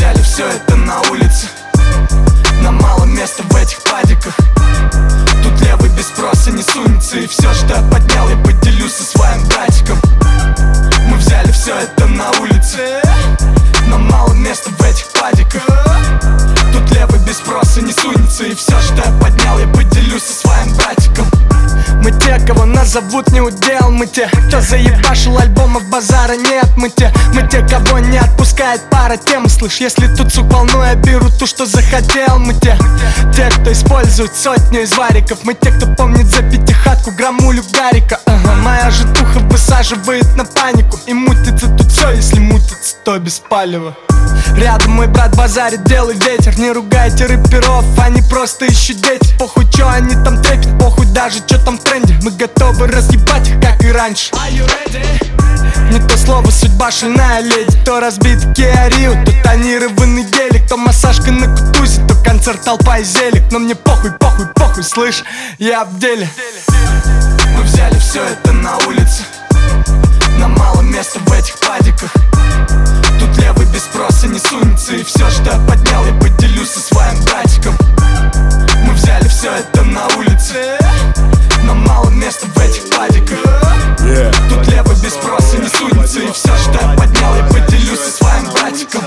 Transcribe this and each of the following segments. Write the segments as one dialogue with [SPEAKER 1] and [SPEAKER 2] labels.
[SPEAKER 1] взяли все это на улице. Нам мало места в этих падиках. Тут левый без спроса не сунется. И все, что я поднял, я поделюсь со своим братиком. Мы взяли все это на улице. Нам мало места в этих падиках. Тут левый без спроса не сунется. И все, что я поднял, я поделюсь со своим братиком. Мы те, кого назовут не удел. Мы те, кто заебашил альбомов, базара нет. Мы те, кого не отпускает пара тем. Слышь, если тут сук волну, я беру ту, что захотел. Мы те, кто использует сотню из вариков. Мы те, кто помнит за пятихатку граммулю Гарика. Моя житуха высаживает на панику. И мутится тут все, если мутится, то без палева. Рядом мой брат базарит, белый ветер. Не ругайте рэперов, они просто ищут дети. Похуй, чё они там трепят, похуй даже чё там в тренде. Мы готовы разъебать их, как и раньше. Не то слово, судьба шальная леди. То разбит Kia Rio, то тонированный гелик. То массажка на кутузе, то концерт, толпа и зелик. Но мне похуй, похуй, похуй, слышь, я в деле. Мы взяли все это на улице. Нам мало места в этих падиках. Тут левый без спроса не сунется. И все, что я поднял, я поделюсь со своим братиком. Мы взяли все это на улице. Нам мало места в этих падиках. Тут левый без спроса не сунется. И все, что я поднял, я поделюсь со своим братиком.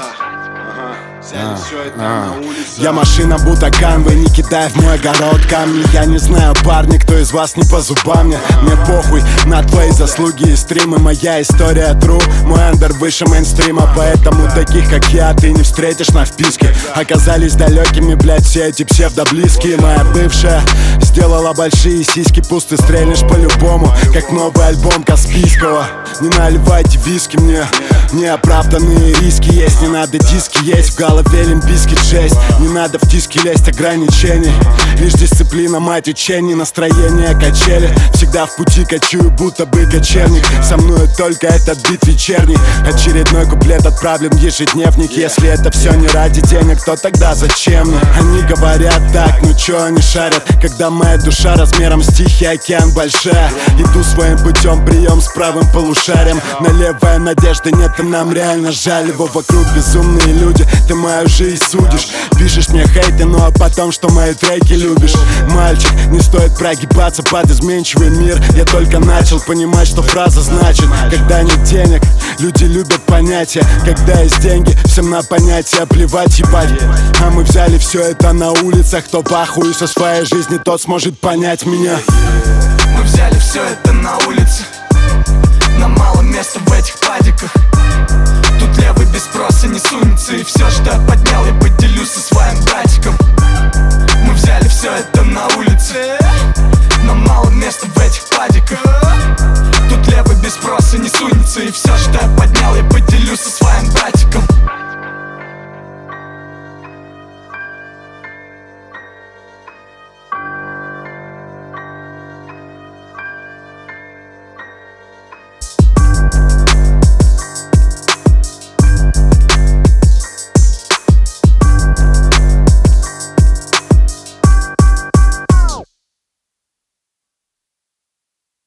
[SPEAKER 2] Я машина Бутакан, вы не кидай в мой огород камни. Я не знаю, парни, кто из вас не по зубам мне. Мне похуй на твои заслуги и стримы. Моя история true, мой андер выше мейнстрима. Поэтому таких, как я, ты не встретишь на вписке. Оказались далекими, блять, все эти псевдоблизкие. Моя бывшая сделала большие сиськи. Пусты стрельнешь по-любому, как новый альбом Каспийского. Не наливайте виски мне, неоправданные риски есть. Не надо диски есть, в голове олимпийский жесть. Не надо в диски лезть, ограничений. Лишь дисциплина, мать учений, настроение качели. Всегда в пути качую, будто бы кочевник. Со мной только этот бит вечерний. Очередной куплет отправлен в ежедневник. Если это все не ради денег, то тогда зачем мне? Они говорят так, ну чё они шарят? Когда моя душа размером с Тихий океан большая. Иду своим путем, прием с правым полушарием. Наливая надежды нет, и нам реально жаль его. Вокруг безумные люди, ты мою жизнь судишь. Пишешь мне хейты, ну а потом, что мои треки любишь. Мальчик, не стоит прогибаться под изменчивый мир. Я только начал понимать, что фраза значит. Когда нет денег, люди любят понятия. Когда есть деньги, всем на понятия плевать, ебать. А мы взяли все это на улицах. Кто похуй со своей жизни, тот сможет понять меня.
[SPEAKER 1] Мы взяли все это на улице. Нам мало места в этих падиках. Тут левый без спроса не сунется. И все, что я поднял, я поделюсь со